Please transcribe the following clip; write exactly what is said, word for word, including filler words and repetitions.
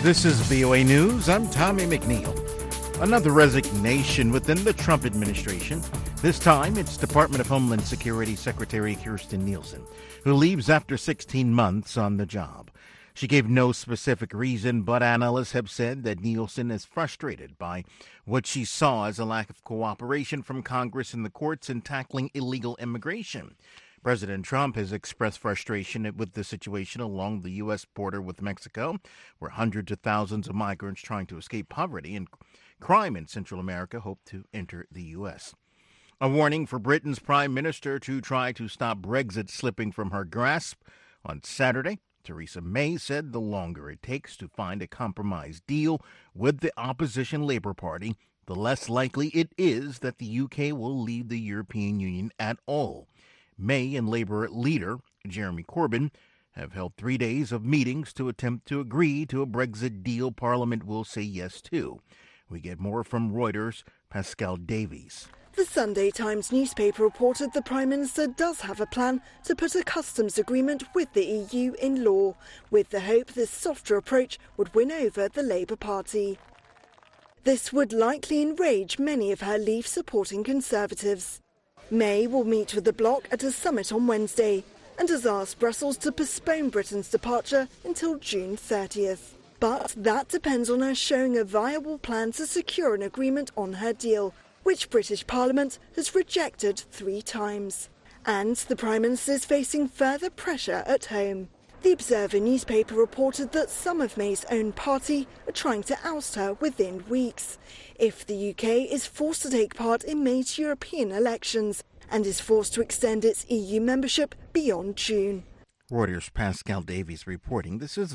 This is V O A News. I'm Tommy McNeil. Another resignation within the Trump administration. This time, it's Department of Homeland Security Secretary Kirstjen Nielsen, who leaves after sixteen months on the job. She gave no specific reason, but analysts have said that Nielsen is frustrated by what she saw as a lack of cooperation from Congress and the courts in tackling illegal immigration. President Trump has expressed frustration with the situation along the U S border with Mexico, where hundreds of thousands of migrants trying to escape poverty and crime in Central America hope to enter the U S. A warning for Britain's prime minister to try to stop Brexit slipping from her grasp. On Saturday, Theresa May said the longer it takes to find a compromise deal with the opposition Labour Party, the less likely it is that the U K will leave the European Union at all. May and Labour leader Jeremy Corbyn have held three days of meetings to attempt to agree to a Brexit deal Parliament will say yes to. We get more from Reuters' Pascal Davies. The Sunday Times newspaper reported the Prime Minister does have a plan to put a customs agreement with the E U in law, with the hope this softer approach would win over the Labour Party. This would likely enrage many of her Leave-supporting Conservatives. May will meet with the bloc at a summit on Wednesday and has asked Brussels to postpone Britain's departure until June thirtieth. But that depends on her showing a viable plan to secure an agreement on her deal, which British Parliament has rejected three times. And the Prime Minister is facing further pressure at home. The Observer newspaper reported that some of May's own party are trying to oust her within weeks if the U K is forced to take part in May's European elections and is forced to extend its E U membership beyond June. Reuters' Pascal Davies reporting. This is